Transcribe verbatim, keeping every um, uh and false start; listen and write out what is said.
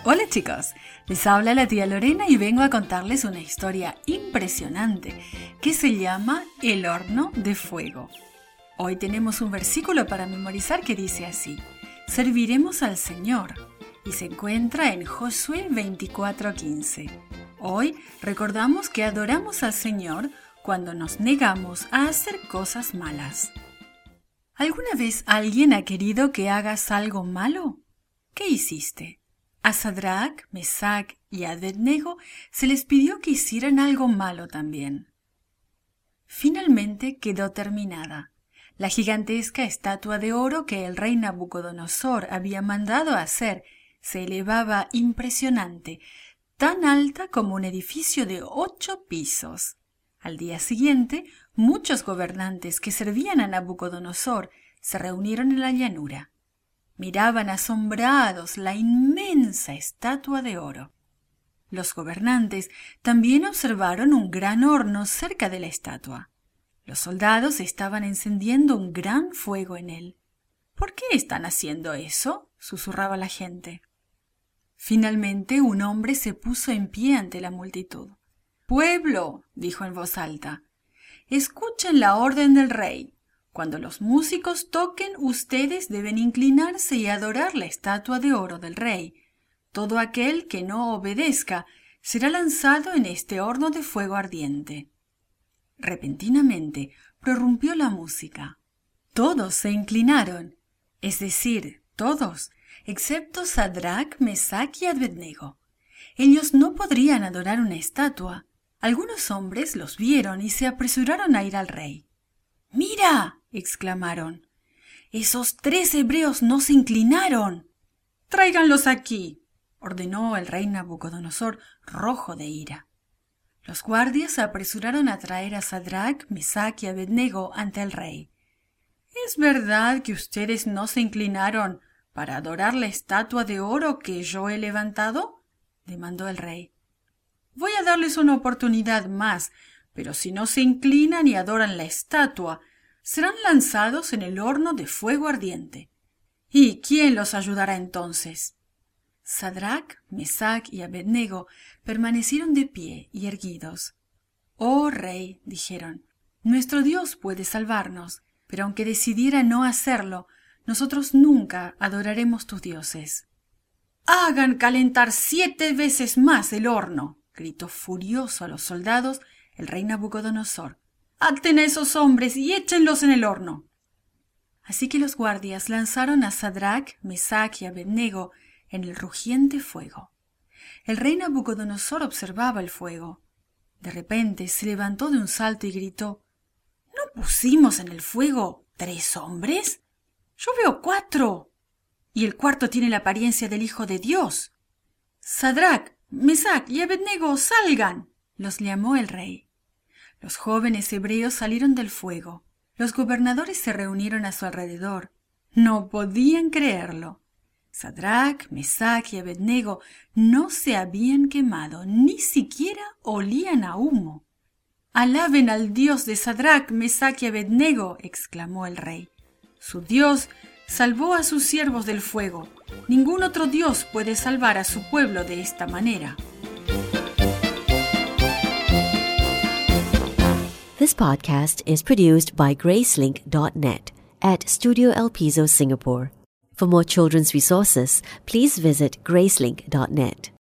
Hola chicos, les habla la tía Lorena y vengo a contarles una historia impresionante que se llama El horno de fuego. Hoy tenemos un versículo para memorizar que dice así: serviremos al Señor, y se encuentra en Josué veinticuatro quince. Hoy recordamos que adoramos al Señor cuando nos negamos a hacer cosas malas. ¿Alguna vez alguien ha querido que hagas algo malo? ¿Qué hiciste? A Sadrach, Mesach y Abednego se les pidió que hicieran algo malo también. Finalmente quedó terminada. La gigantesca estatua de oro que el rey Nabucodonosor había mandado hacer se elevaba impresionante, tan alta como un edificio de ocho pisos. Al día siguiente, muchos gobernantes que servían a Nabucodonosor se reunieron en la llanura. Miraban asombrados la inmensa estatua de oro. Los gobernantes también observaron un gran horno cerca de la estatua. Los soldados estaban encendiendo un gran fuego en él. ¿Por qué están haciendo eso?, susurraba la gente. Finalmente un hombre se puso en pie ante la multitud. «Pueblo», dijo en voz alta, «escuchen la orden del rey. Cuando los músicos toquen, ustedes deben inclinarse y adorar la estatua de oro del rey. Todo aquel que no obedezca será lanzado en este horno de fuego ardiente». Repentinamente prorrumpió la música. Todos se inclinaron, es decir, todos, excepto Sadrach, Mesach y Abednego. Ellos no podrían adorar una estatua. Algunos hombres los vieron y se apresuraron a ir al rey. «¡Mira!», exclamaron. «¡Esos tres hebreos no se inclinaron!». «Tráiganlos aquí», ordenó el rey Nabucodonosor, rojo de ira. Los guardias se apresuraron a traer a Sadrach, Mesach y Abednego ante el rey. «¿Es verdad que ustedes no se inclinaron para adorar la estatua de oro que yo he levantado?», demandó el rey. «Voy a darles una oportunidad más, pero si no se inclinan y adoran la estatua, serán lanzados en el horno de fuego ardiente. ¿Y quién los ayudará entonces?». Sadrach, Mesach y Abednego permanecieron de pie y erguidos. «Oh rey», dijeron, «nuestro Dios puede salvarnos, pero aunque decidiera no hacerlo, nosotros nunca adoraremos tus dioses». «¡Hagan calentar siete veces más el horno!», gritó furioso a los soldados el rey Nabucodonosor. «Aten a esos hombres y échenlos en el horno». Así que los guardias lanzaron a Sadrach, Mesach y Abednego en el rugiente fuego. El rey Nabucodonosor observaba el fuego. De repente se levantó de un salto y gritó: «¿No pusimos en el fuego tres hombres? Yo veo cuatro. Y el cuarto tiene la apariencia del Hijo de Dios. Sadrach, Mesach y Abednego, salgan», los llamó el rey. Los jóvenes hebreos salieron del fuego. Los gobernadores se reunieron a su alrededor. No podían creerlo. Sadrach, Mesach y Abednego no se habían quemado, ni siquiera olían a humo. «Alaben al Dios de Sadrach, Mesach y Abednego», exclamó el rey. «Su Dios salvó a sus siervos del fuego. Ningún otro Dios puede salvar a su pueblo de esta manera». This podcast is produced by Gracelink dot net at Studio El Piso, Singapore. For more children's resources, please visit Gracelink dot net.